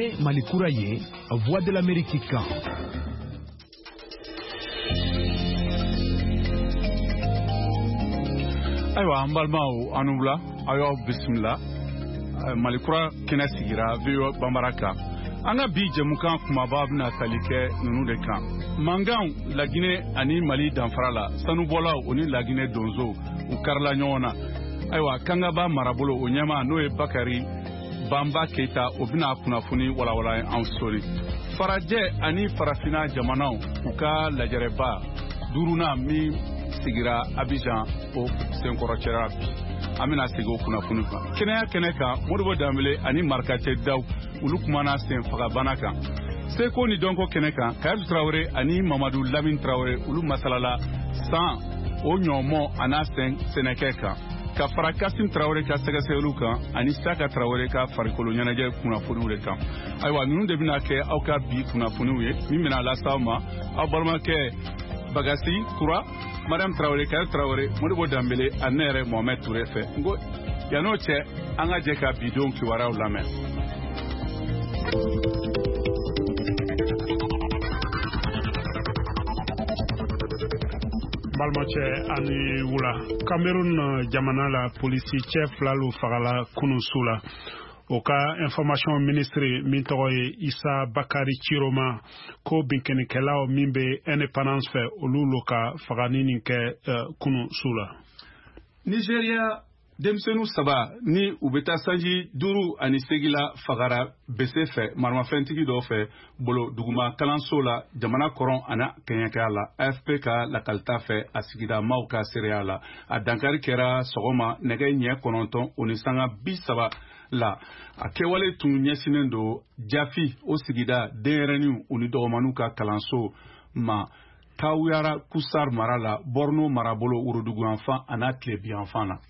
ye Malikura ye Voix de l'Amérique kan. Aywa an balimaw an wula aw y'aw bisimila Malikura kɛnɛ sigira VOA Bambara kan. An ka bi jɛmukan kumaba bɛna tali kɛ ninnu de kan. Mankanw Laginɛ ani Mali danfara la sanubɔlaw o ni Laginɛ donsow u karila ɲɔgɔn na. Aywa Kangaba marabolo o ɲɛma n'o ye Bakari Bamba Keita o bɛna kunnafoni walawala an sori. Farajɛ ani farafina jamanaw u ka lajɛrɛba duruna min sigira Abidjan o senkɔrɔcɛra bi. An bɛna segin o kunnafoni kan. Kɛnɛya kɛnɛ kan Modibo Dambele ani Marikatɛ Daw olu kumana senfagabana kan. Seko ni dɔnko kɛnɛ kan Kayatu Traoré ani Mamadu Lamine Traoré olu masalala san o ɲɔmɔ ana sɛnɛkɛ kan. Ka fara Kasim Traoré ka sɛgɛsɛgɛliw kan ani Saka Traoré ka farikolo ɲɛnajɛ kunnafoniw de kan. Ayiwa ninnu de bɛna kɛ aw ka bi kunnafoniw ye min bɛna lasa aw ma aw balimakɛ Bagasi Kura, Madame Traoré, Kayatu Traoré, Modibo Dambele ani ne yɛrɛ Mohamed Touré fɛ. Ngo yan'o cɛ an ka jɛ ka bidenw kibaruyaw lamɛn. Balimacɛ ani wula. Cameroun jamana la polisi cɛ fila lu fagala kunun su la. O ka information ministre min tɔgɔ ye Isa Bakari Chiroma ko binkenikɛlaw min bɛ indépendance fɛ olu lo ka fagani nin kɛ kunun su la. Nigeria denmisɛnninw saba ni u bɛ taa sanji 5 ani 8 la fagara bese fɛ maramafɛntigi dɔw fɛ bolo duguma kalanso la jamana kɔrɔn ana kɛɲɛkɛya la AFP ka lakalita fɛ a sigida maaw ka seereya la a dankari kɛra sɔgɔma nɛgɛ ɲɛ 9 o ni sanga 30 la a kɛwale tun ɲɛsinen don Jafi o sigida denyɛrɛniw u ni dɔgɔmaniw ka kalanso ma Kawuyara Kusar mara la Borno marabolo Worodugu yanfan ana Tilebi yanfan na.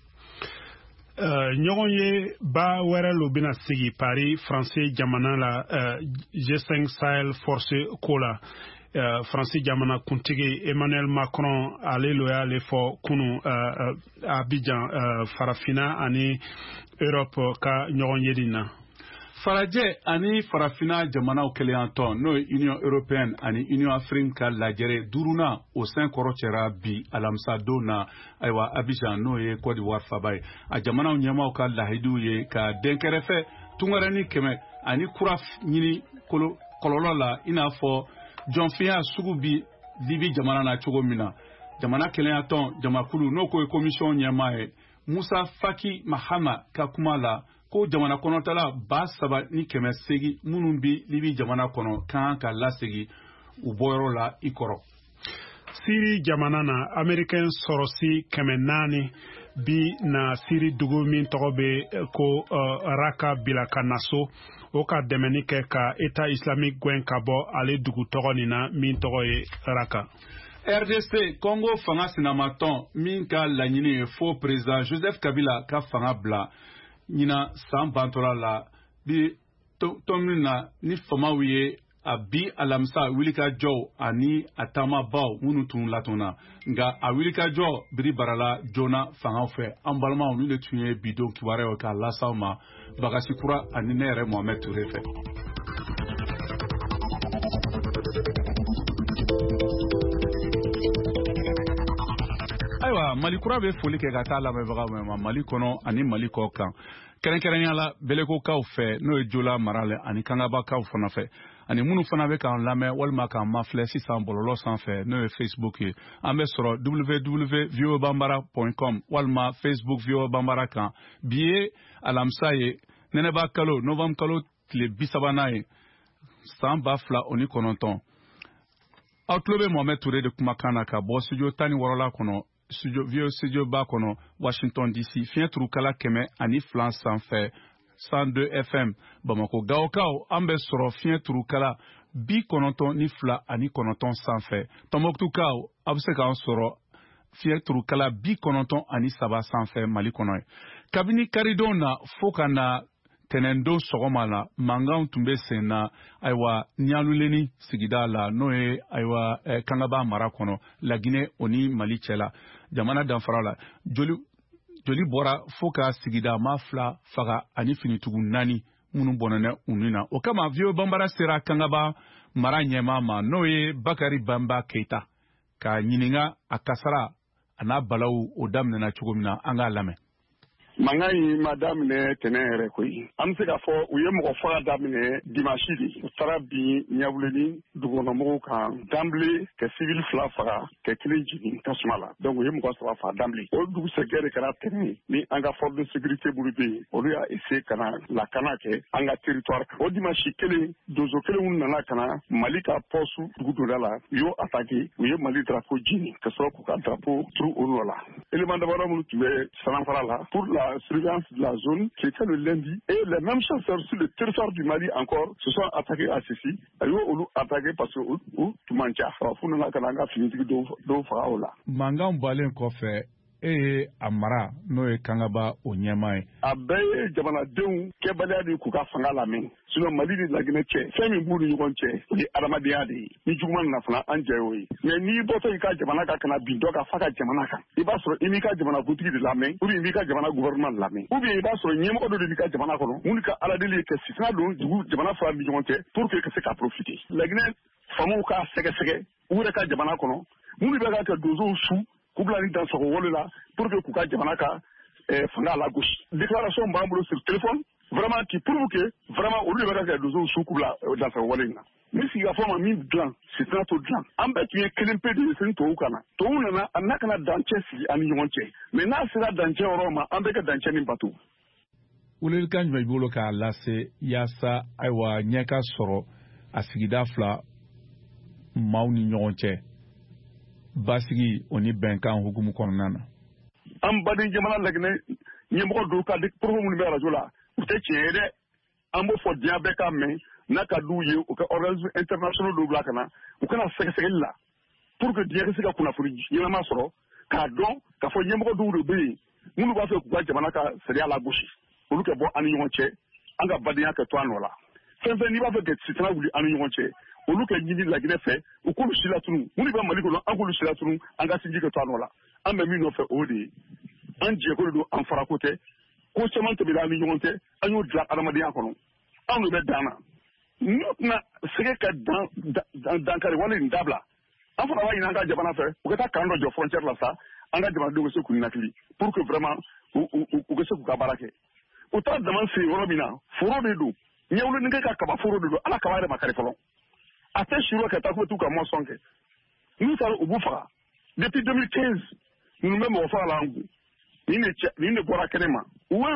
Ɲɔgɔn ye ba wɛrɛ lo bɛna sigi Paris français jamana la G5 Sahel force ko la France jamana kuntigi Emmanuel Macron ale lo y'ale fɔ kunu Abidjan farafina ani Europe ka ɲɔgɔn ye din na. Farajɛ ani farafina jamanaw keleyantɔn n'o ye Union Européenne ani Union Africaine ka lajɛrɛ duruna o sen kɔrɔcɛra bi alamisa don na ayiwa Abidjan n'o ye Côte d'Ivoire faba ye a jamanaw ɲɛmaw ka lahidiw ye ka denkɛrɛfɛ tungwɛrɛni 100 ani kura ɲini kɔlɔlɔ la i n'a fɔ jɔnfiya sugu bi Libi jamana na cogo min na jamana keleyantɔn jamakulu n'o ko ye commission ɲɛmaa ye Musa Faki Mahama ka kuma la ko jamana kɔnɔtala 7,800 minnu bi Libi jamana kɔnɔ kan ka lasegi u bɔyɔrɔ la i kɔrɔ. Siri jamana na American sɔrɔsi 400 bi na Siri dugu min tɔgɔ bɛ ko Raka bila ka naso o ka dɛmɛni kɛ ka État islamique gɛn ka bɔ ale dugu tɔgɔ nin na min tɔgɔ ye Raka. RDC Congo fanga sinamatɔn min ka laɲini ye fo président Joseph Kabila ka fanga bila ɲina san bantora la bi tɔn na ni famaw ye a bi alamisa wulikajɔw ani a taamabaw minnu tun latonna nka a wulikajɔ biri barala joona fangaw fɛ an balimaw ni de tun ye bidon kibaruyaw k'a lasaw ma Bagasi Kura ani ne yɛrɛ Mohamed Touré fɛ. Ayiwa Malikura bɛ foli kɛ ka taa lamɛnbagaw ma Mali kɔnɔ ani Mali kɔ kan kɛrɛnkɛrɛnya la Belekokaw fɛ n'o ye Jola Marale ani Kangabakaw fana fɛ ani minnu fana bɛ k'an lamɛn walima k'an mafilɛ sisan bɔlɔlɔ sanfɛ n'o ye Facebook ye an bɛ sɔrɔ www.voabambara.com walima Facebook VOA Bambara kan bi ye alamisa ye nɛnɛba kalo novembre kalo tile 30nan ye san 2019 aw tulo bɛ Mohamed Touré de kumakan na ka bɔ studio 16 la kɔnɔ VOA studio ba kɔnɔ Washington DC fiɲɛ turukala 102 sanfɛ 102 FM Bamako Gawokaw an bɛ sɔrɔ fiɲɛ turukala 92 ani 9 sanfɛ Tombouctou aw bɛ se k'an sɔrɔ fiɲɛ turukala 93 ani 7 sanfɛ Mali kɔnɔ ye kabini karidon na fo ka na tɛnɛndon sɔgɔma la mankanw tun bɛ sen na ayiwa Ɲaluleni sigida la n'o ye ayiwa Kangaba mara kɔnɔ Laginɛ o ni Mali cɛla jamana danfara la joli bɔra fo ka sigida ma 2 faga ani finitugu 4 minnu bɔnɛnɛ u ni na o kama vieux banbara sera kangaba mara ɲɛma ma n'o ye Bakari Bamba Keita ka ɲininka a kasara a n'a balawu o daminɛna cogo min na an k'a lamɛn. Mankan in ma daminɛ tɛnɛn yɛrɛ koyi. An bɛ se k'a fɔ u ye mɔgɔ faga daminɛ dimanche de. U taara bin ɲɛwuleni dugukɔnɔmɔgɔw kan d'emblée ka civil 2 faga ka 1 jigin tasuma la. Donc u ye mɔgɔ 3 faga d'emblée. O dugusɛjɛ de kɛra tɛnɛn ni an ka force de sécurité minnu bɛ yen olu y'a essayer ka na lakana kɛ an ka territoire kan. O dimanche kelen donso kelen nana ka na Mali ka poste dugu dɔ la u y'o attaqué u ye Mali drapeau jeni ka sɔrɔ k'u ka drapeau turu o nɔ la. Élément damadɔ minnu tun bɛ Sanafara la pour la surveillance de la zone qui était le lundi et les mêmes chasseurs sur le territoire du Mali encore se sont attaqués à ceci. Ils ont attaqué parce que tout mancha. Funa kananga finitigi do fa ola. Mangan balen kɔfɛ amara n'o ye kangaba o ɲɛma ye. A bɛɛ ye jamanadenw kɛbaliya de k'u ka fanga lamɛn. Sinon Mali ni Laginɛ cɛ fɛn min b'u ni ɲɔgɔn cɛ o ye adamadenya de ye. Ni juguman nana fana an jɛ y'o ye. Mais n'i bɔtɔ i ka jamana kan kana bin dɔ ka fa ka jamana kan. I b'a sɔrɔ i n'i ka jamana kuntigi de lamɛn ou bien i b'i ka jamana gouvernement lamɛn. Ou bien i b'a sɔrɔ ɲɛmɔgɔ dɔ de b'i ka jamana kɔnɔ mun ka aladeli ye kɛ sisana don dugu jamana fila ni ɲɔgɔn cɛ pour que ka se ka profiter. Laginɛ faamaw k'a sɛgɛsɛgɛ u yɛrɛ ka jamana kɔnɔ mun bɛ ka kɛ donsow su k'u bila ni dansago wale la pour que k'u ka jamana ka fanga la gosi. Déclaration b'an bolo sur téléphone vraiment qui prouve que vraiment olu de bɛ ka kɛ donsow su k'u bila dansago wale in na. Ni sigikafɔ ma min dilan sisana t'o dilan. An bɛɛ tun ye kelen pe de ye sini tubabuw kana. Tubabuw nana a n'a kana dancɛ sigi an ni ɲɔgɔn cɛ. Mais n'a sera dancɛ yɔrɔ ma an bɛɛ ka dancɛ ni bato. Welelikan jumɛn b'i bolo k'a lase yaasa ayiwa ɲɛ ka sɔrɔ a sigida fila maaw ni ɲɔgɔn cɛ basigi o ni bɛnkan hukumu kɔnɔna na. An baden jamana Laginɛ ɲɛmɔgɔ dɔw ka propos minnu bɛ radio la u tɛ tiɲɛ ye dɛ. An b'o fɔ diɲɛ bɛɛ k'a mɛn n'a ka d'u ye u ka organisme international dɔw bila ka na u kana sɛgɛsɛgɛli la pour que diɲɛ ka se ka kunnafoni ɲɛnama sɔrɔ k'a dɔn k'a fɔ ɲɛmɔgɔ dɔw de bɛ yen minnu b'a fɛ k'u ka jamana ka sariya lagosi olu ka bɔ an ni ɲɔgɔn cɛ an ka badenya ka to a nɔ la. Fɛn fɛn n'i b'a fɛ ka sitana wuli an ni ɲɔgɔn cɛ olu ka ɲini Laginɛ fɛ u k'olu si latunu minnu bɛ Mali kɔnɔ an k'olu si latunu an ka sinji ka to a nɔ la. An bɛ min nɔfɛ o de ye an jɛko de don an farako tɛ ko caman tɛmɛna an ni ɲɔgɔn cɛ an y'o dilan adamadenya kɔnɔ anw de bɛ dan na n'u tɛna sɛgɛ ka dankari wale nin dabila an fana b'a ɲini an ka jamana fɛ u ka taa kan dɔ jɔ frontière la sa an ka jamanadenw ka se k'u ninakili pour que vraiment u ka se k'u ka baara kɛ. U taa dama se yɔrɔ min na foro de don ɲɛwulenikɛ ka kaba foro de don ala kaba yɛrɛ ma kari fɔlɔ a tɛ siro ka taa ko t'u ka moisson kɛ n'u taara u b'u faga depuis 2015 ninnu bɛ mɔgɔ faga la an kun nin de bɔra kɛnɛ ma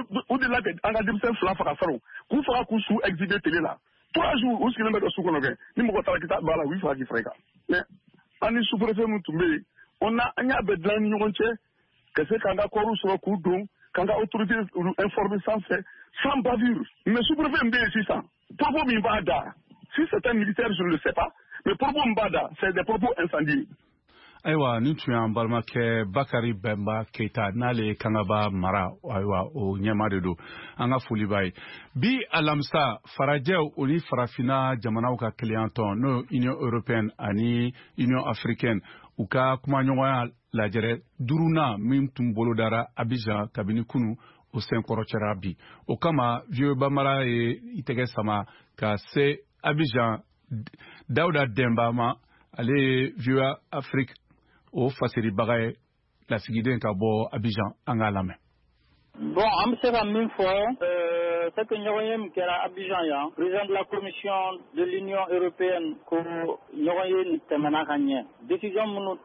u de la ka an ka denmisɛn 2 faga faro k'u faga k'u su exhibé télé la 3 jours u sigilen bɛ dɔ su kɔnɔ kɛ ni mɔgɔ taara kita b'a la u b'i faga k'i fara i kan mais an ni sous-préfet min tun bɛ yen an y'a bɛɛ dilan ni ɲɔgɔn cɛ ka se k'an ka kɔɔriw sɔrɔ k'u don k'an ka autorité informer sans bavure mais sous-préfet min bɛ yen sisan propos min b'a da si c'est un militaire je ne le sais pas mais propos min b'a da c'est des propos incendiaires. Ayiwa nin tun y'an balimakɛ Bakari Bamba Keita n'ale kangaba mara ayiwa o ɲɛma de don an ka foli b'a ye bi alamisa farajɛw o ni farafina jamanaw ka keleyantɔn n'o Union européenne ani Union africaine u ka kumaɲɔgɔnya lajɛrɛ 5nan min tun bolodara Abidjan kabini kunu o senkɔrɔcɛra bi o kama vieux bamara ye i tɛgɛ sama ka se Abidjan Dawuda Demba ma ale ye vieux Afrique o fasiribaga ye lasigiden ka bɔ Abidjan an k'a lamɛn. Bon, an bɛ se ka min fɔ c'est que ɲɔgɔn ye min kɛra Abidjan yan président de la commission de l'Union européenne ko ɲɔgɔn ye nin tɛmɛna ka ɲɛ décision minnu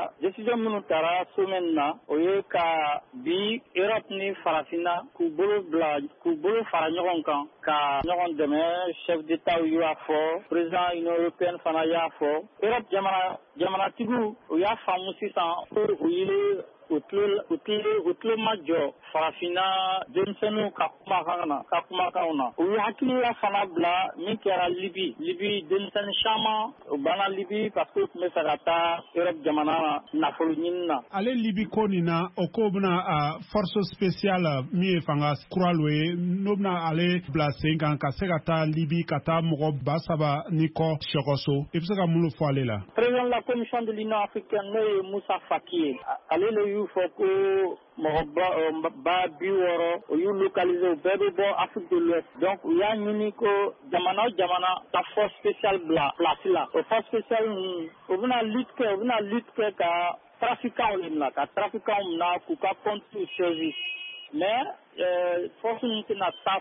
taara semaine na o ye ka bi Europe ni farafinna k'u bolo fara ɲɔgɔn kan ka ɲɔgɔn dɛmɛ chef d'état y'a fɔ président Union européenne fana y'a fɔ Europe jamanatigiw u y'a faamu sisan ko u ye u tulo majɔ farafinna denmisɛnninw ka kumakanw na u ye hakilila fana bila min kɛra Libi denmisɛnnin caman u banna Libi parce que u tun bɛ fɛ ka taa Europe jamana nafolo ɲini na. Ale Libi ko nin na o ko bɛna force spéciale min ye fanga kuralo ye n'o bɛna ale bila sen kan ka se ka taa Libi ka taa mɔgɔ 3,000 ni kɔ sɛgɛso i bɛ se ka mun fɔ ale la. Président de la commission de l'Union africaine n'o ye Moussa Faki ye ale le y'u fɔ ko mɔgɔ ba 60 o y'u localisé o bɛɛ bɛ bɔ Afrique de l'Ouest donc u y'a ɲini ko jamana o jamana ka force spéciale bila place la o force spéciale ninnu o bɛna lutte kɛ ka trafiquants de minɛ ka trafiquants minɛ k'u ka compte service mais force ninnu tɛna taa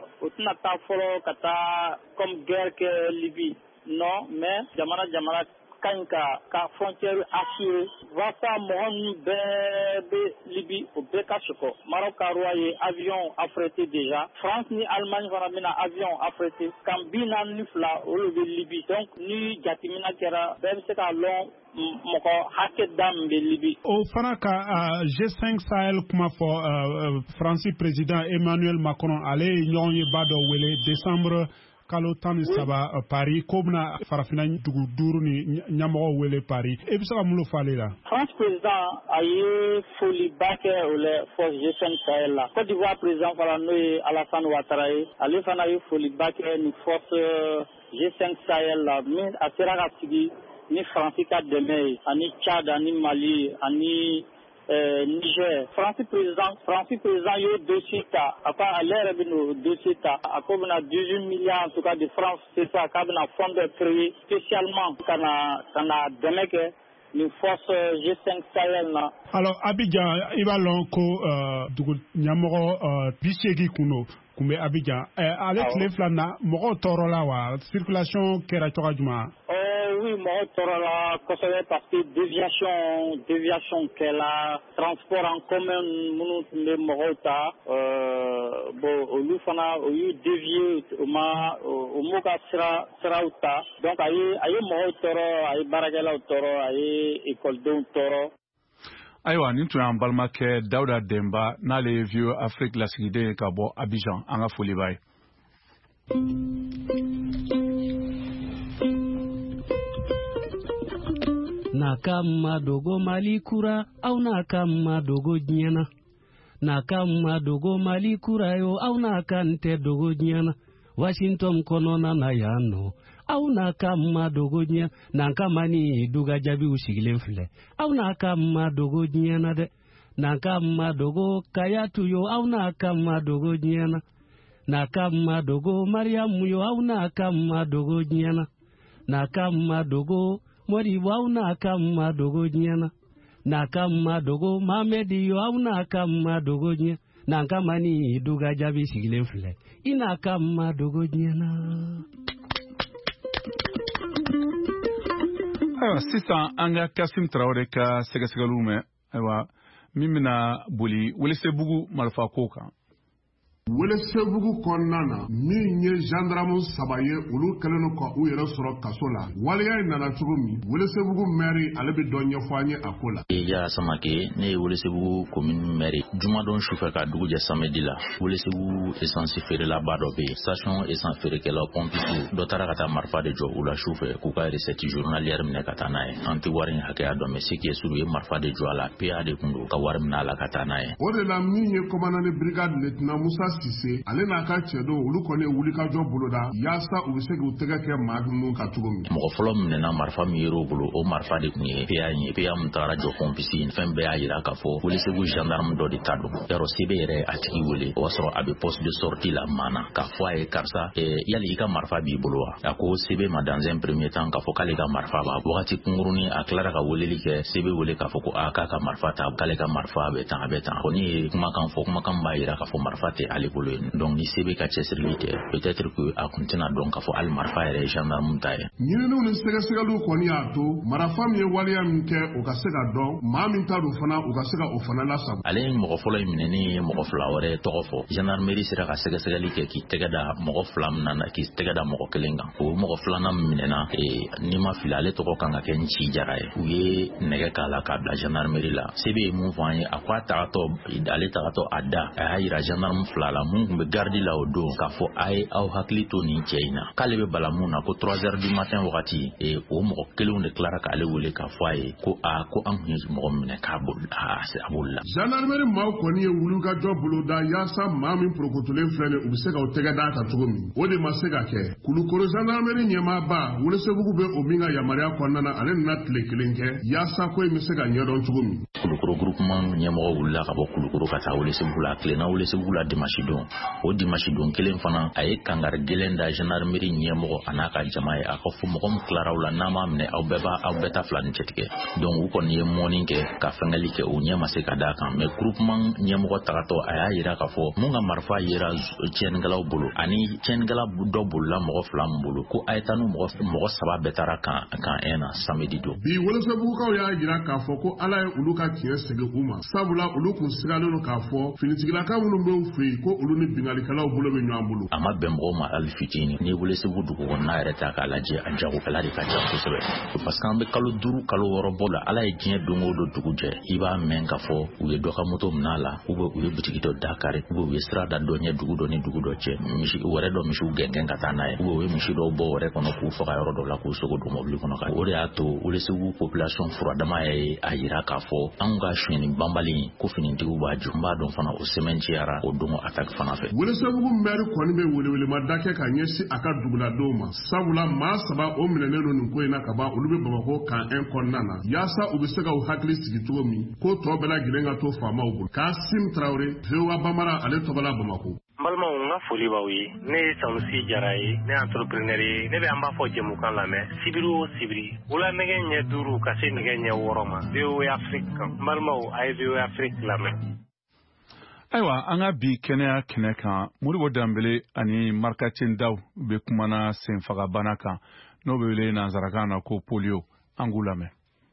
fɔlɔ ka taa comme guerre kɛ Libye non mais jamana kañ ka frontière assurée wasa mɔgɔ ninnu bɛɛ bɛ Libye o bɛɛ ka sɔgɔ Maroc ka roi ye avion affrété déjà France ni Allemagne fana bɛna avion affrété kan 42 olu bɛ Libye donc ni jateminɛ kɛra bɛɛ bɛ se ka lɔn mɔgɔ hakɛ da min bɛ Libye. O fana ka G5 Sahel kuma fɔ Faransi président Emmanuel Macron ale ye ɲɔgɔn ye ba dɔ wele décembre kalo 17 Paris ko bɛna farafina dugu 5 ni ɲɛmɔgɔw wele Paris e bɛ se ka mun fɔ ale la. France président a ye foliba kɛ o la force G5 Sahel la Côte d'Ivoire président fana n'o ye Alassane Ouattara ye ale fana ye foliba kɛ ni force G5 Sahel la min a sera ka sigi ni Faransi ka dɛmɛ ye ani Tchad ani Mali ani Niger. Francis président y'o dossier ta a ko ale yɛrɛ bɛ n'o dossier ta a ko bɛna 18 milliards en tout cas de francs CFA k'a bɛna fond dɔ créer spécialement ka na dɛmɛ kɛ ni force G5 Sahel na. Alors Abidjan i b'a lɔn ko dugu ɲɛmɔgɔ 80 kun bɛ Abidjan ale tile 2 na mɔgɔw tɔɔrɔla wa circulation kɛra cogoya jumɛn? Oui, mɔgɔw tɔɔrɔla kosɛbɛ parce que déviation kɛla transport en commun minnu tun bɛ mɔgɔw ta bon olu fana o y'u dévier o m'u ka siraw ta donc a ye mɔgɔw tɔɔrɔ a ye baarakɛlaw tɔɔrɔ a ye écoledenw tɔɔrɔ. Ayiwa nin tun y'an balimakɛ Dawuda Demba n'ale ye Vieux Afrique lasigiden ka bɔ Abidjan an ka foli b'a ye. Nakama dogo malikura au nakama dogo nyana nakama dogo malikura yo au nakante dogo nyana Washington konona na yano au nakama dogo nyana nakama ni duga jabi usigilen file au nakama dogo nyana de nakama dogo kayatu yo au nakama dogo nyana nakama dogo Mariamu yo au nakama dogo nyana nakama dogo Mori wau na kama dogo nyana na kama dogo Mamedi yo au na kama dogo nyana na kama ni duga jabi sigilen file ina kama dogo nyana. Sisan an ka Kasim Traoré ka sɛgɛsɛgɛliw mɛn ayiwa min bɛna boli Welesebugu marifa ko kan. Welesebugu kɔnɔna na min ye gendarme 3 ye olu kɛlen ka u yɛrɛ sɔrɔ kaso la waliya in nana cogo min Welesebugu maire ale bɛ dɔ ɲɛfɔ an ye a ko la. Ja Samake ne ye Welesebugu commune maire jumadon sufɛ ka dugu jɛ samedi la Welesebugu essence feerela ba dɔ bɛ yen station essence feerekɛlaw pompiste dɔ taara ka taa marifa de jɔ u la sufɛ k'u ka recette journalière minɛ ka taa n'a ye an tɛ wari in hakɛya dɔn mais ce qui est sûr u ye marifa de jɔ a la PA de kun don ka wari minɛ a la ka taa n'a ye. O de la min ye commandant de brigade lieutenant Musa Sise ale n'a ka cɛ don olu kɔni ye wulikajɔ boloda yaasa u bɛ se k'u tɛgɛ kɛ maa ninnu kan cogo min. Mɔgɔ fɔlɔ minɛna marifa min yer'o bolo o marifa de tun ye PA ye PA min taara jɔ pompiste fɛn bɛɛ y'a jira k'a fɔ Welesebugu gendarme dɔ de ta don yarɔ sebe yɛrɛ a tigi wele o y'a sɔrɔ a bɛ poste de sortie la maana k'a fɔ a ye karisa yali i ka marifa b'i bolo wa a ko sebe ma dans un premier temps k'a fɔ k'ale ka marifa b'a wagati kunkurunin a tilara ka weleli kɛ sebe wele k'a fɔ ko k'a ka marifa ta k'ale ka marifa bɛ tan a bɛ tan ko ni ye kumakan fɔ kumakan b'a jira k'a fɔ marifa tɛ ale bolo yen donc ni sebe ka cɛsirili tɛ peut-être que a kun tɛna dɔn k'a fɔ hali marifa yɛrɛ ye gendarme ta ye. ɲininiw ni sɛgɛsɛgɛliw kɔni y'a to marifa min ye waleya min kɛ o ka se ka dɔn maa min ta don fana u ka se ka o fana lasago. Ale ye mɔgɔ fɔlɔ in minɛni ye mɔgɔ 2 wɛrɛ tɔgɔ fɔ gendarmerie sera ka sɛgɛsɛgɛli kɛ k'i tɛgɛ da mɔgɔ 2 min na k'i tɛgɛ da mɔgɔ 1 kan o mɔgɔ 2nan min minɛna ni ma fili ale tɔgɔ kan ka kɛ Nci Jara ye u ye nɛgɛ k'a la k'a bila gendarmerie la sebe ye mun fɔ an ye a ko ale tagatɔ a da a y'a jira gendarme 2 Balamun kun bɛ gardi la o don k'a fɔ a ye aw hakili to nin cɛ in na k'ale bɛ Balamun na ko 3h du matin wagati o mɔgɔ kelenw de tilara k'ale wele k'a fɔ a ye ko ko an kun ye mɔgɔ minɛ k'a bolila. Gendarmerie maaw kɔni ye wulukajɔ boloda yaasa maa min porokotolen filɛ nin u bɛ se ka o tɛgɛ d'a kan cogo min o de ma se ka kɛ. Kulukoro gendarmerie ɲɛmaaba Welesebugu bɛ o min ka yamaruya kɔnɔna na ale nana tile kelen kɛ yaasa ko in bɛ se ka ɲɛdɔn cogo min. Kulukoro groupement ɲɛmɔgɔ wulila ka bɔ Kulukoro ka taa Welesebugu la tilenna Welesebugu la dimanche don o dimanche don kelen fana a ye kangari gɛlɛn da gendarmerie ɲɛmɔgɔ a n'a ka jama ye a ka fɔ mɔgɔ min tilara u la n'a ma minɛ aw bɛɛ ta fila ni cɛ tigɛ donc u kɔni ye mɔni kɛ ka fɛngɛli kɛ u ɲɛ ma se ka d'a kan mais groupement ɲɛmɔgɔ tagatɔ a y'a yira k'a fɔ mun ka marifa yera tiɲɛnikɛlaw bolo ani tiɲɛnikɛla dɔ bolila mɔgɔ fila min bolo ko a ye taa n'u mɔgɔ saba bɛɛ taara kan na samedi don. Bi Welesebugukaw y'a yira k'a fɔ ko Ala ye olu ka tiɲɛ segin u ma sabula olu kun sigalen don k'a fɔ finitigilaka minnu bɛ u fɛ yen ko olu ni bingalikɛlaw bolo bɛ ɲɔgɔn bolo. A ma bɛn mɔgɔw ma hali fitini ni Welesebugu dugu kɔnɔna yɛrɛ ta k'a lajɛ a jagokɛla de ka ca kosɛbɛ parce que an bɛ kalo 5 kalo 6 bɔ la Ala ye diɲɛ don o don dugu jɛ i b'a mɛn k'a fɔ u ye dɔ ka moto minɛ a la u ye bitigi dɔ da kari u ye sira da dɔ ɲɛ dugu dɔ ni dugu dɔ cɛ misi wɛrɛ dɔ misiw gɛngɛn ka taa n'a ye u ye misi dɔw bɔ wɛrɛ kɔnɔ k'u faga yɔrɔ dɔ la k'u sogo don mobili kɔnɔ o de y'a to Welesebugu population furadama ye a yira k'a fɔ an ka suɲɛni banbali ko finitigiw b'a jɔ n b'a dɔn fana o semaine cɛyara o don attaque fana fɛ. Welesebugu maire kɔni bɛ welewelema da kɛ ka ɲɛsin a ka duguladenw ma sabula maa 3 o minɛnen don nin ko in na ka ban olu bɛ Bamako kan 1 kɔnɔna na yaasa u bɛ se ka u hakili sigi cogo min ko tɔ bɛɛ lajɛlen ka to faamaw bolo. Kasim Traoré VOA Bambara ale tɔgɔla Bamako. Balimaw n ka foli b'aw ye ne ye Sanusi Jara ye ne ye entrepreneur ye ne bɛ an b'a fɔ jɛmukan lamɛn sibiri o sibiri wula nɛgɛ ɲɛ 5 ka se nɛgɛ ɲɛ 6 ma VOA Afrique kan balimaw a ye VOA Afrique lamɛn. Ayiwa an ka bi kɛnɛya kɛnɛ kan Modibo Dambele ani Markatin Daw bɛ kumana senfagabana kan n'o bɛ wele nanzarakan na ko polio an k'u lamɛn.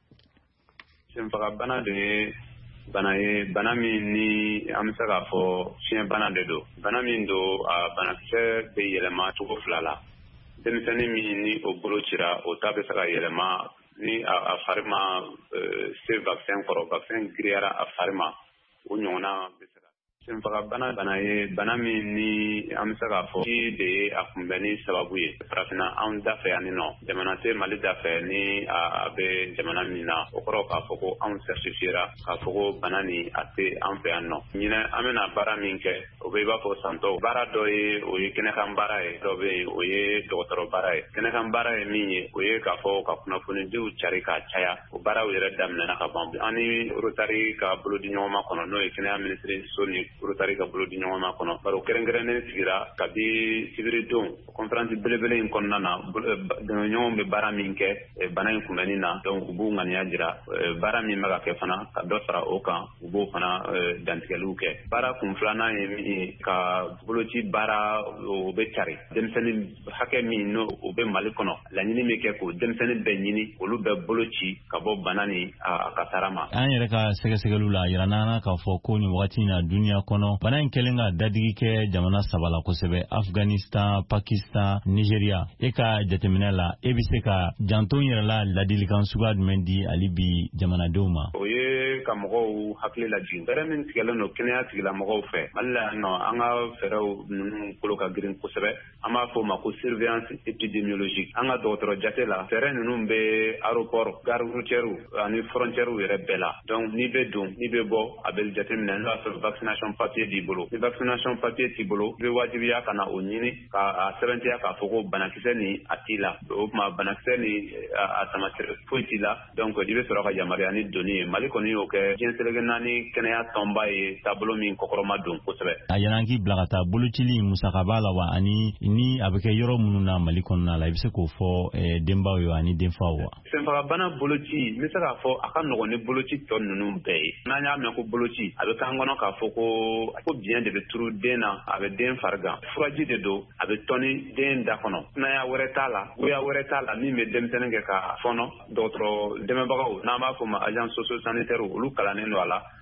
Senfagabana de ye bana ye bana min ni an bɛ se k'a fɔ fiɲɛ bana de don bana min don a banakisɛ bɛ yɛlɛma cogo 2 la denmisɛnnin min ni o bolo cira o ta bɛ se ka yɛlɛma ni a fari ma se vaccin kɔrɔ vaccin giriyara a fari ma o ɲɔgɔnna bɛ se ka senfagabana bana ye bana min ni an bɛ se k'a fɔ de ye a kunbɛnni sababu ye farafinna anw da fɛ yan nɔ jamana tɛ Mali da fɛ ni a bɛ jamana min na o kɔrɔ k'a fɔ ko anw certifiera k'a fɔ ko bana ni a tɛ an fɛ yan nɔ ɲinɛ an bɛna baara min kɛ o bɛ i b'a fɔ santɔ baara dɔ ye o ye kɛnɛkan baara ye dɔ bɛ yen o ye dɔgɔtɔrɔ baara ye kɛnɛkan baara ye min ye o ye k'a fɔ ka kunnafonidiw cari k'a caya o baaraw yɛrɛ daminɛna ka ban an ni Rotary ka bolo di ɲɔgɔn ma kɔnɔ n'o ye kɛnɛya minisiri so ni Rotary ka bolo di ɲɔgɔn ma kɔnɔ baro kɛrɛnkɛrɛnnen sigira kabi sibiri don conférence belebele in kɔnɔna na ɲɔgɔn bɛ baara min kɛ bana in kunbɛnni na donc u b'u ŋaniya jira baara min bɛ ka kɛ fana ka dɔ fara o kan u b'o fana dantigɛliw kɛ baara kun filanan ye min ye ka boloci baara o bɛ cari denmisɛnnin hakɛ min n'o o bɛ Mali kɔnɔ laɲini bɛ kɛ k'o denmisɛnnin bɛɛ ɲini olu bɛɛ boloci ka bɔ bana ni a kasara ma. An yɛrɛ ka sɛgɛsɛgɛliw la yira n'an k'a fɔ ko nin wagati in na duniya kɔnɔ bana in kɛlen ka dadigi kɛ jamana 3 la kosɛbɛ Afghanistan, Pakistan, Nigeria e ka jateminɛ la e bɛ se ka janto yɛrɛ la ladilikan suguya jumɛn di hali bi jamanadenw ma? O ye ka mɔgɔw hakili lajigin fɛɛrɛ min tigɛlen don kɛnɛya tigilamɔgɔw fɛ Mali la yan nɔ an ka fɛɛrɛw ninnu kolo ka girin kosɛbɛ an b'a fɔ o ma ko surveillance épidémiologique an ka dɔgɔtɔrɔ jate la fɛɛrɛ ninnu bɛ aéroport gare routière ani frontière yɛrɛ bɛɛ la donc n'i bɛ don n'i bɛ bɔ a bɛ jateminɛ n'o y'a sɔrɔ vaccination papier b'i bolo ni vaccination papier t'i bolo i bɛ wajibiya ka na o ɲini k'a sɛbɛntiya k'a fɔ ko banakisɛ nin a t'i la o tuma banakisɛ nin a tamasire foyi t'i la donc i bɛ sɔrɔ ka yamaruya ni donni ye Mali kɔni y'o kɛ diɲɛ seleke naani kɛnɛya tɔnba ye taabolo min kɔkɔrɔma don kosɛbɛ. A yɛlɛn k'i bila ka taa bolocili musaka b'a la wa ani ni a bɛ kɛ yɔrɔ minnu na Mali kɔnɔna la i bɛ se k'o fɔ denbaw ye ani denfaw wa? Senfagabana boloci n bɛ se k'a fɔ a ka nɔgɔn ni boloci tɔ ninnu bɛɛ ye n'an y'a mɛn ko boloci a bɛ k'an kɔnɔ k'a fɔ ko biyɛn de bɛ turu den na a bɛ den farigan furaji de don a bɛ tɔni den da kɔnɔ kunaya wɛrɛ t'a la goya wɛrɛ t'a la min bɛ denmisɛnnin kɛ ka fɔnɔ dɔgɔtɔrɔ dɛmɛbagaw n'an b'a fɔ ma agents socio-sanitaires olu kalannen don a la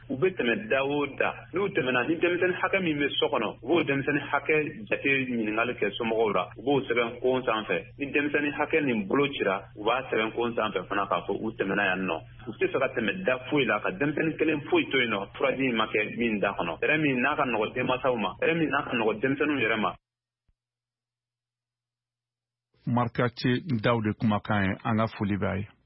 u bɛ tɛmɛ da o da n'u tɛmɛna ni denmisɛnnin hakɛ min bɛ so kɔnɔ u b'o denmisɛnnin hakɛ jate ɲininkali kɛ somɔgɔw la u b'o sɛbɛn kon sanfɛ ni denmisɛnnin hakɛ nin bolo cira u b'a sɛbɛn kon sanfɛ fana k'a fɔ u tɛmɛna yan nɔ u tɛ fɛ ka tɛmɛ da foyi la ka denmisɛnnin kelen foyi to yen nɔ furaji in ma kɛ min da kɔnɔ yɛrɛ min n'a ka nɔgɔ denmansaw ma yɛrɛ min n'a ka nɔgɔ denmisɛnninw yɛrɛ ma. Markati Daoude kumakan an ka foli b'a ye.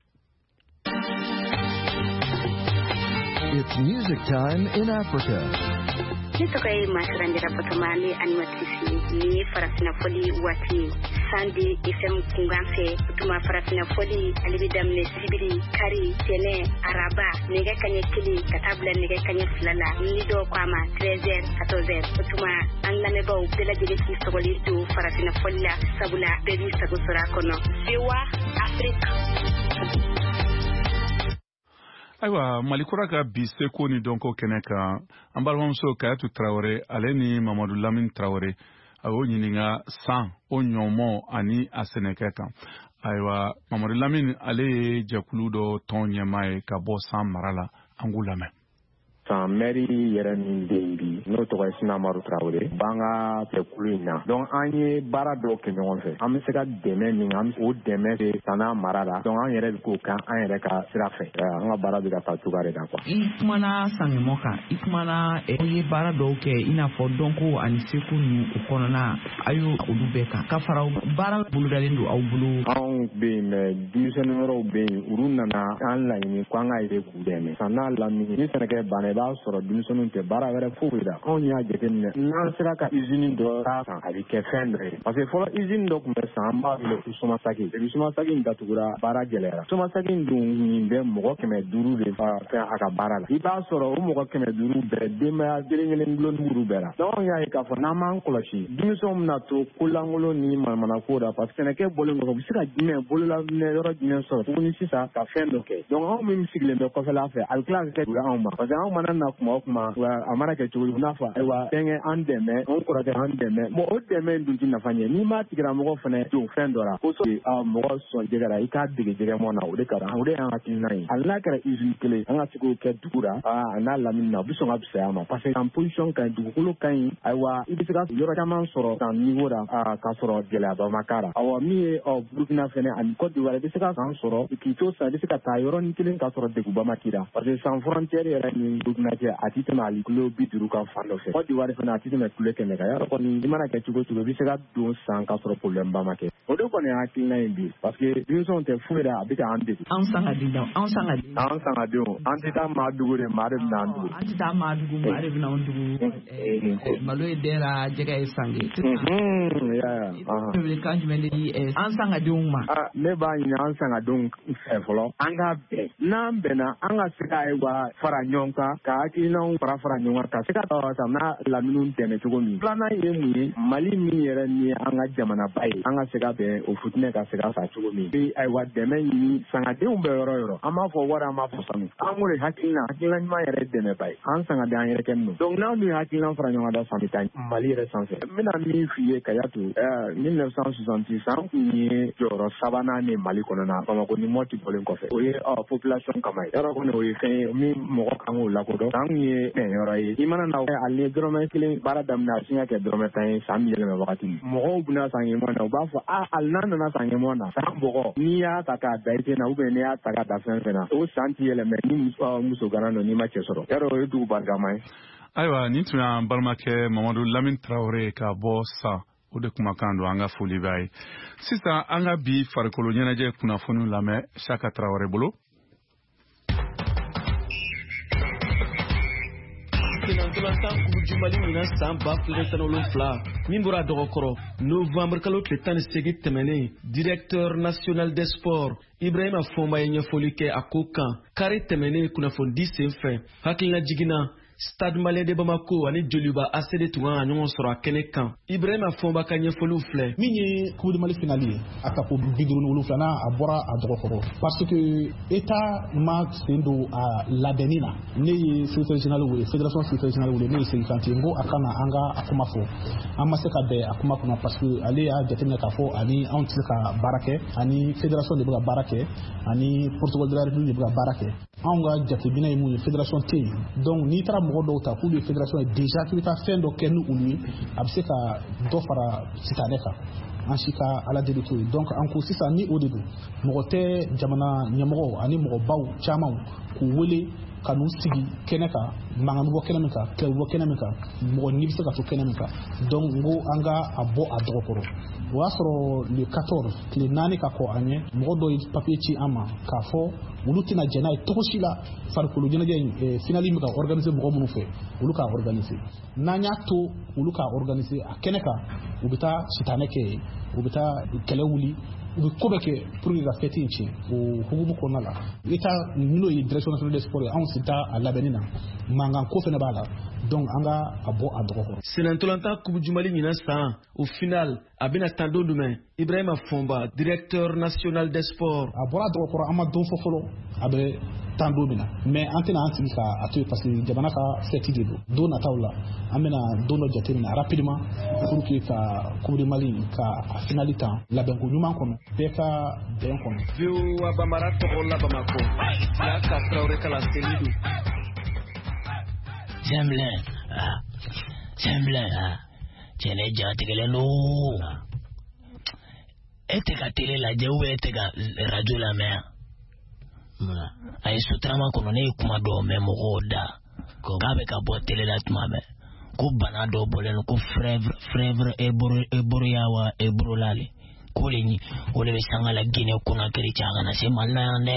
It's music time in Africa. Nitokai masirandira potomani animatrice ni farafina foli wati sandi FM kunganfe utuma farafina foli alibidamne sibiri kari tene araba nege kanye kili katabla nege kanye flala nido kwama 13h 14h utuma anlame baw bela jeli sogoli du farafina foli la sabula bebi sagusura kono Sewa Africa. Ayiwa Malikura ka bi seko ni dɔnko kɛnɛ kan an balimamuso Kayatu Traoré ale ni Mamadu Lamine Traoré a y'o ɲininka san o ɲɔmɔ ani a sɛnɛkɛ kan. Ayiwa Mamadu Lamine ale ye jɛkulu dɔ tɔn ɲɛmaa ye ka bɔ san mara la an k'u lamɛn. San mɛri yɛrɛ min bɛ yen bi n'o tɔgɔ ye Sina Amadu Traoré b'an ka jɛkulu in na donc an ye baara dɔw kɛ ɲɔgɔn fɛ an bɛ se ka dɛmɛ min an o dɛmɛ bɛ Sana mara la donc an yɛrɛ bɛ k'o kan an yɛrɛ ka sira fɛ an ka baara bɛ ka taa cogoya de kan quoi. I kumana Sanɲɔmɔ kan i kumana i ye baara dɔw kɛ i n'a fɔ dɔnko ani seko ninnu o kɔnɔna a y'o olu bɛɛ kan ka fara baara bolodalen don aw bolo. Anw bɛ yen mais denmisɛnnin wɛrɛw bɛ yen olu nana an laɲini ko an ka yɛrɛ k'u dɛmɛ Sana lamini ni sɛnɛkɛ banna i b'a sɔrɔ denmisɛnninw tɛ baara wɛrɛ foyi la anw y'a jateminɛ n'an sera ka usine dɔ k'a kan a bɛ kɛ fɛn dɔ ye parce que fɔlɔ usine dɔ tun bɛ san an b'a wele ko Somasaki depuis Somasaki in datugura baara gɛlɛyara Somasaki in dun nin bɛ mɔgɔ 500 de fɛn a ka baara la i b'a sɔrɔ o mɔgɔ 500 bɛɛ denbaya kelen dulontigiw bɛɛ la donc anw y'a ye k'a fɔ n'an m'an kɔlɔsi denmisɛnw bɛna to kolankolon ni manamana ko la parce que sɛnɛkɛ bɔlen kɔfɛ u bɛ se ka jumɛn bololaminɛ yɔrɔ jumɛn sɔrɔ tuguni sisan ka fɛn dɔ kɛ donc anw min sigilen bɛ kɔfɛla fɛ a bɛ tila ka kɛ anw ma parce que anw mana na kuma o kuma a mana kɛ cogo n'a fɔ ayiwa fɛnkɛ an dɛmɛ an kɔrɔkɛ an dɛmɛ bon o dɛmɛ in dun ti nafa ɲɛ n'i m'a tigilamɔgɔ fɛnɛ don fɛn dɔ la ko mɔgɔ sɔn jɛgɛ la i k'a dege jɛgɛmɔ na o de ka o de y'an hakilina ye hali n'a kɛra usine kelen an ka se k'o kɛ dugu la a n'a lamini na u bɛ sɔn ka fisaya ma parce que en position ka ɲi dugukolo ka ɲi ayiwa i bɛ se ka yɔrɔ caman sɔrɔ san niveau la k'a sɔrɔ gɛlɛyaba ma k'a la awɔ min ye Burukina fɛnɛ ani Côte d'Ivoire i bɛ se ka san sɔrɔ k'i to san i bɛ se ka taa yɔrɔnin kelen k'a sɔrɔ degunba ma k'i la parce que sans frontière yɛrɛ ni Burukina cɛ a ti tɛmɛ hali kilo 50 kan fan dɔ fɛ Côte d'Ivoire fana a ti tɛmɛ kilo 100 kan yɔrɔ kɔni i mana kɛ cogo cogo i bɛ se ka don san k'a sɔrɔ problème ba ma kɛ o de kɔni hakilina ye bi parce que denmisɛnw tɛ foyi la a bɛ k'an degun an sangadenw an tɛ taa Maadugu de maa de bɛ n'an dugu an tɛ taa Maadugu maa de bɛ n'an dugu malo ye den la jɛgɛ ye sange kan jumɛn de di an sangadenw ma ne b'a ɲini an sangadenw fɛ fɔlɔ an ka bɛn n'an bɛnna an ka se ka fara ɲɔgɔn kan ka hakilinaw fara ɲɔgɔn kan ka se ka n'a laminiw dɛmɛ cogo min filanan ye mun ye Mali min yɛrɛ ni an ka jamanaba ye an ka se ka bɛn o futinɛ ka se ka sa cogo min bi ayiwa dɛmɛ ɲini sangadenw bɛ yɔrɔ yɔrɔ an b'a fɔ wari an b'a fɔ sanu an k'o de hakilina ɲuman yɛrɛ dɛmɛba ye an sangaden an yɛrɛ kɛ ninnu donc n'an dun ye hakilina fara ɲɔgɔn kan san bɛ taa Mali yɛrɛ sanfɛ n bɛna min f'i ye Kayatu 1966 an kun ye jɔyɔrɔ 3nan de Mali kɔnɔna Bamako ni Mɔti bɔlen kɔfɛ o ye population kama ye yɔrɔ kɔni o ye fɛn ye min mɔgɔ kan k'o lakodɔn an kun ye fɛn yɔrɔ ye i mana na ale dɔrɔmɛ 1 baara daminɛ a siɲɛ kɛ dɔrɔmɛ 10 ye san yɛlɛmɛ wagati min mɔgɔw bɛna san ɲɛmɔ na u b'a fɔ hali n'a nana san ɲɛmɔ na san bɔgɔ n'i y'a ta k'a da i tɛ na ou bien n'i y'a ta k'a da fɛn fɛn na o san ti yɛlɛmɛ ni muso gana dɔ n'i ma cɛ sɔrɔ yɔrɔ o ye dugu barikama ye. Ayiwa nin tun y'an balimakɛ Mamadu Lamine Traoré ka bɔ sa o de kumakan don an ka foli b'a ye sisan an ka bi farikolo ɲɛnajɛ kunnafoniw lamɛn Saka Traoré bolo. Ntolantan kubuju Mali mina san 2017 min bɔra dɔgɔkɔrɔ novembre kalo tile 18 tɛmɛnen directeur national des sports Ibrahima Fɔnba ye ɲɛfɔli kɛ a ko kan kari tɛmɛnen kunnafoni di sen fɛ hakilina jiginna Stade Malien de Bamako ani Joliba ACD tunga ɲɔgɔn sɔrɔ a kɛnɛ kan. Ibrahima Fɔnba ka ɲɛfɔliw filɛ. Min ye Coupe du Mali finale ye a ka fɔ 57 a bɔra a dɔgɔkɔrɔ parce que État ma sen don a labɛnni na. Ne ye secrétaire général wele fédération secrétaire général wele ne ye Segi Kanté n ko a kana an ka a kuma fɔ. An ma se ka bɛn a kuma kɔnɔ parce que ale y'a jateminɛ k'a fɔ ani anw tɛ se ka baara kɛ ani fédération de bɛ ka baara kɛ ani protocole de la République de bɛ ka baara kɛ. Anw ka jateminɛ ye mun ye fédération tɛ yen donc n'i taara mɔgɔ dɔw ta k'u ye fédération ye déjà k'i bɛ taa fɛn dɔ kɛ ni olu ye a bɛ se ka dɔ fara sitanɛ kan an si ka ala deli to ye donc an ko sisan ni o de don mɔgɔ tɛ jamana ɲɛmɔgɔw ani mɔgɔbaw caman k'u wele ka n'u sigi kɛnɛ kan mankan bɔ kɛnɛ min kan kɛlɛ bɔ kɛnɛ min kan mɔgɔ ni bɛ se ka to kɛnɛ min kan donc n ko an ka a bɔ a dɔgɔkɔrɔ o y'a sɔrɔ le 14 tile 4 ka kɔ an ɲɛ mɔgɔ dɔ ye papier ci an ma k'a fɔ olu tɛna jɛn n'a ye cogo si la farikolo ɲɛnajɛ in finali bɛ ka organiser mɔgɔ minnu fɛ olu k'a organiser n'an y'a to olu k'a organiser a kɛnɛ kan u bɛ taa sitanɛ kɛ yen u bɛ taa kɛlɛ wuli u bɛ ko bɛɛ kɛ pour que ka fête in tiɲɛ o hukumu kɔnɔna la État n'o ye direction nationale des sports ye anw si t'a a labɛnni na mankan ko fana b'a la donc an ka a bɔ a dɔgɔkɔrɔ. Senatolanta Coupe du Mali ɲinan san au final a bɛna tan don jumɛn Ibrahima Fɔnba directeur national des sports. A bɔra a dɔgɔkɔrɔ an ma don fɔ fɔlɔ a bɛ tan don min na mais an tɛna an sigi k'a to yen parce que jamana ka fête de don nataw la an bɛna don dɔ jateminɛ rapidement pour que ka Coupe du Mali ka a finali tan labɛnko ɲuman kɔnɔ bɛɛ ka bɛn kɔnɔ. VOA Bambara tɔgɔ la Bamako y'a ka Traoré kala Seydou. Semblin cɛnɛ jatigɛlen don e tɛ ka télé lajɛ ou e tɛ ka radio lamɛn a ye sotarama kɔnɔ ne ye kuma dɔw mɛn mɔgɔw da k'a bɛ ka bɔ télé la tuma bɛɛ ko bana dɔ bɔlen don ko frèvre eboroyawa eborolale ko le bɛ sanga la Guinée Conakry cɛ a kana se Mali la yan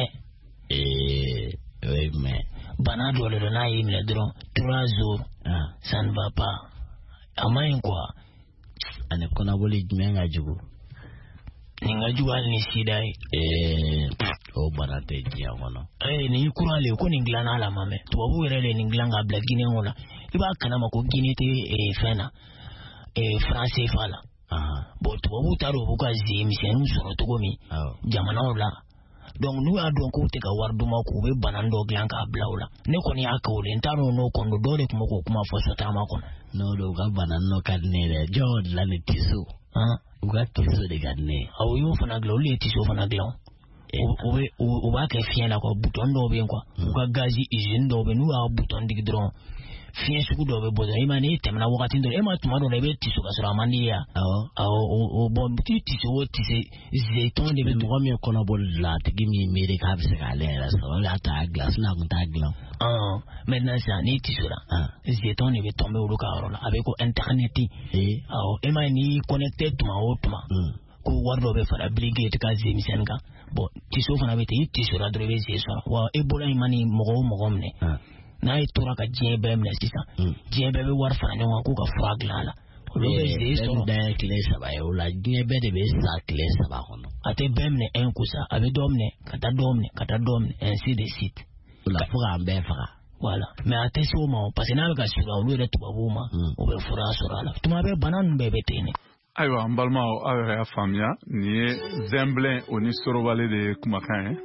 dɛ mais bana dɔ le don n'a y'i minɛ dɔrɔn 3 jours ça ne va pas a ma ɲi quoi ani kɔnɔboli jumɛn ka jugu nin ka jugu hali ni sida ye o bana tɛ diɲɛ kɔnɔ nin kura le ko nin dilanna la ma mɛ tubabu yɛrɛ le nin dilan ka bila Guinée o la i b'a kalama ko Guinée tɛ fɛn na franc CFA la bon tubabu t'a dɔn u b'u ka zi misɛnninw sɔrɔ cogo min jamanaw la donc n'u y'a dɔn k'u tɛ ka wari d'u ma k'u bɛ bana dɔ dilan k'a bila o la ne kɔni y'a kawule n t'a dɔn n'o kɔni dɔw de tun bɛ k'o kuma fɔ sotarama kɔnɔ n'o don u ka bana n'o ka di ne ye dɛ jɔn dilan ni tiso u ka tiso de ka di ne ye u y'o fana dilan olu ye tiso fana dilan u b'a kɛ fiɲɛ la quoi bouton dɔw bɛ yen quoi u ka gazi usine dɔw bɛ yen n'u y'a bouton digi dɔrɔn fiɲɛ sugu dɔw bɛ bɔ dɔrɔn i ma n'i tɛmɛna wagati dɔ e ma tuma dɔ la i bɛ tiso ka sɔrɔ a man di ye o bon tiso o tise zeyton de bɛ mɔgɔ min kɔnɔboli la a tigi min miiri k'a bɛ se k'ale yɛrɛ sɔrɔ o de y'a to a dilan sinon a tun t'a dilan maintenant sisan n'i tisora zeyton de bɛ tɔnbɛ olu ka yɔrɔ la a bɛ ko internet e ma n'i connecté tuma o tuma ko wari dɔ bɛ fara bilige ka ze misɛnnin kan bon tiso fana bɛ ten i tisora dɔrɔn i bɛ ze sɔrɔ wa e bɔra in ma ni mɔgɔ o mɔgɔ minɛ n'a ye tora ka diɲɛ bɛɛ minɛ sisan diɲɛ bɛɛ bɛ wari fara ɲɔgɔn kan k'u ka fura dilan a la olu bɛ ze sɔrɔ da ye tile 3 ye o la diɲɛ bɛɛ de bɛ sa tile 3 kɔnɔ a tɛ bɛɛ minɛ un coup sa a bɛ dɔ minɛ ka taa dɔ minɛ ka taa dɔ minɛ ainsi de suite o la fo k'an bɛɛ faga voilà mais a tɛ se o ma parce que n'a bɛ ka surun olu yɛrɛ tubabuw ma o bɛ fura sɔrɔ a la tuma bɛɛ bana ninnu bɛɛ bɛ ten de. Ayiwa an balimaw aw yɛrɛ y'a faamuya nin ye Zemblen o ni Sorobale de ye kumakan ye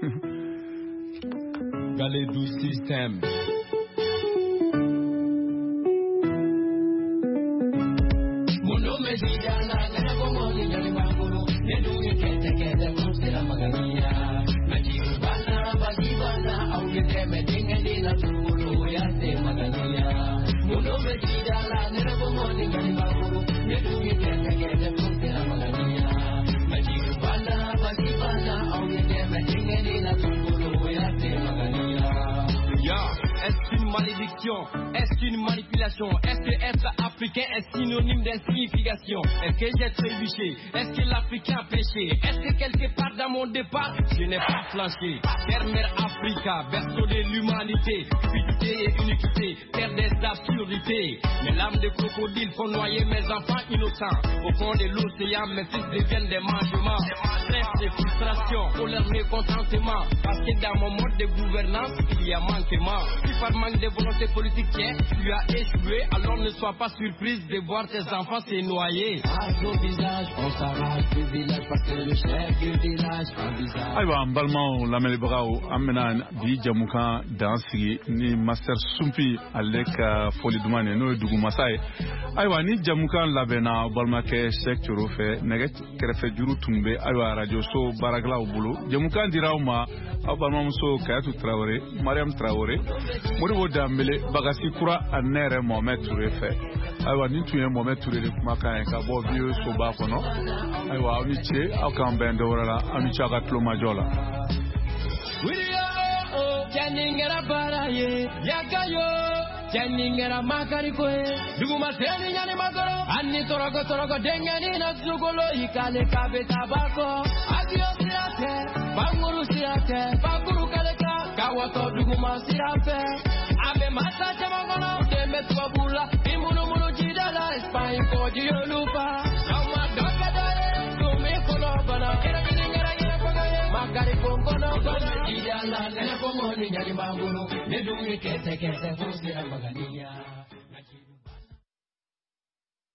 Galédou système. Est-ce une malédiction? Est-ce une manipulation? population. Est-ce que être africain est synonyme d'insignification? Est-ce que j'ai trébuché? Est-ce que l'Africain a péché? Est-ce que quelque part dans mon départ, je n'ai pas flanché? Terre, mère Africa, berceau de l'humanité, cupidité et iniquité, terre des absurdités. Mes larmes de crocodile font noyer mes enfants innocents. Au fond de l'océan, mes fils deviennent des mangements. Stress et frustration, colère, mécontentement. Parce que dans mon mode de gouvernance, il y a manquement. Si par manque de volonté politique, tu as échoué, alors ne sois pas surprise de voir tes enfants se noyer. À nos visages, on s'arrache du village parce que le chef du village a visage. Aywa, mbalmaw lamelibrao amena bi jamukan dansigi ni master sumpi aleka foli dumane no dugu masai. Aywa ni jamukan labena balmake secteur fe neget krefe juru tumbe aywa radio so baragla bulu jamukan dirawma abalma so kayatu traoré mariam traoré modibo dambele bagasi kura anere mohamed touré fe aywa ni tuye mohamed touré de makan ka bo bio so ba kono aywa ni che akam bendo wala ami chaga tloma jola Janingera baraye yakayo janingera makarikoe duguma teni nyane magoro anni torogo dengani na zugolo ikale kabe tabako adio siate banguru siate bakuru kaleka kawato duguma siate abe masa chamangono deme twabula imunu jidala Espagne ko diolupa kama dakadare tumi kono bana Magari kongono bana idala ne pomoni nyali mangulu ne dungi kete fusi magani